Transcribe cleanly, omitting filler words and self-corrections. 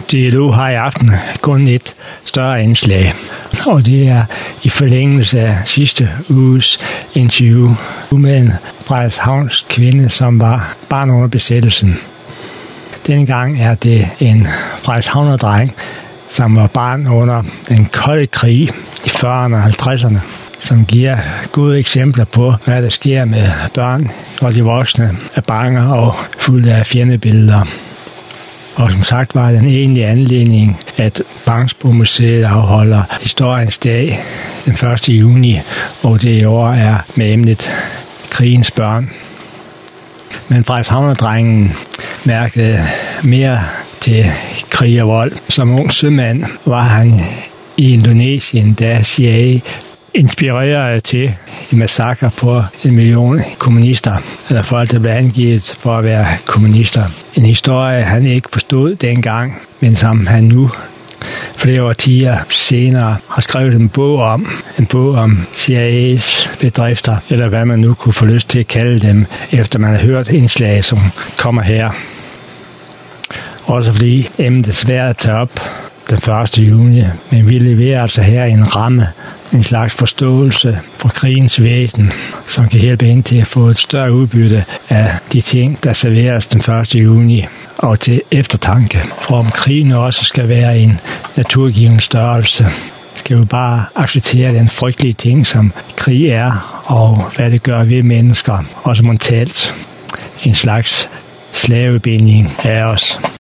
DLO har i aften kun et større indslag, og det er i forlængelse af sidste uges interview med en frederikshavnsk kvinde, som var barn under besættelsen. Denne gang er det en frederikshavnerdreng, som var barn under den kolde krig i 40'erne og 50'erne, som giver gode eksempler på, hvad der sker med børn, når de voksne er bange og fulde af fjendebilleder. Og som sagt var den egentlige anledning, at Bangsbo-museet afholder Historiens Dag den 1. juni, og det i år er med emnet krigens børn. Men Frederikshavnerdrengen mærkede mere til krig og vold. Som ung sømand var han i Indonesien, da CIA inspirerede til en massakre på 1 million kommunister, eller folk, der blev angivet for at være kommunister. En historie, han ikke forstod dengang, men som han nu flere årtier senere har skrevet en bog om CIA's bedrifter, eller hvad man nu kunne få lyst til at kalde dem, efter man har hørt indslag, som kommer her. Også fordi emnet er svært at tage op den 1. juni, men vi leverer altså her en ramme, en slags forståelse for krigens væsen, som kan hjælpe ind til at få et større udbytte af de ting, der serveres den 1. juni, og til eftertanke. For om krigen også skal være en naturgiven størrelse, skal vi bare acceptere den frygtelige ting, som krig er, og hvad det gør ved mennesker, også mentalt. En slags slavebinding af os.